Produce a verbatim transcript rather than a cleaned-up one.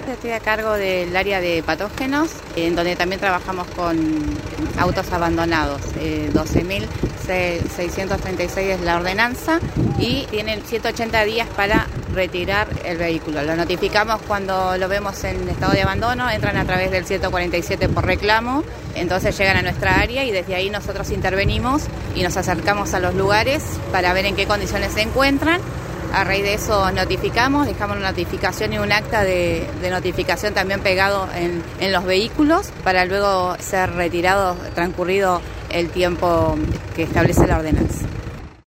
Estoy a cargo del área de patógenos, en donde también trabajamos con autos abandonados. Eh, doce mil seiscientos treinta y seis es la ordenanza y tienen ciento ochenta días para retirar el vehículo. Lo notificamos cuando lo vemos en estado de abandono, entran a través del ciento cuarenta y siete por reclamo, entonces llegan a nuestra área y desde ahí nosotros intervenimos y nos acercamos a los lugares para ver en qué condiciones se encuentran. A raíz de eso notificamos, dejamos una notificación y un acta de, de notificación también pegado en, en los vehículos para luego ser retirados transcurrido el tiempo que establece la ordenanza.